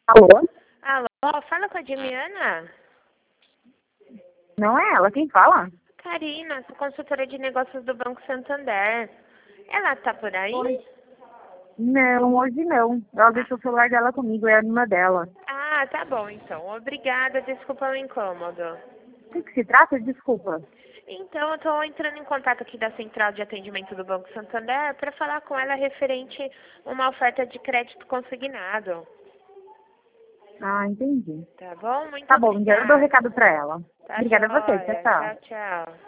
Alô? Alô, fala com a Dimiana? Não é ela quem fala? Karina, sou consultora de negócios do Banco Santander. Ela tá por aí? Oi. Não, hoje não. Ela deixou o celular dela comigo, é a irmã dela. Ah, tá bom então. Obrigada, desculpa o incômodo. O que se trata? Desculpa. Então, eu tô entrando em contato aqui da Central de Atendimento do Banco Santander para falar com ela referente a uma oferta de crédito consignado. Ah, entendi. Tá bom? Muito Tá bom, já eu dou o obrigada. recado pra ela. Tá Obrigada a você, tchau, joia. tchau. Tchau, tchau.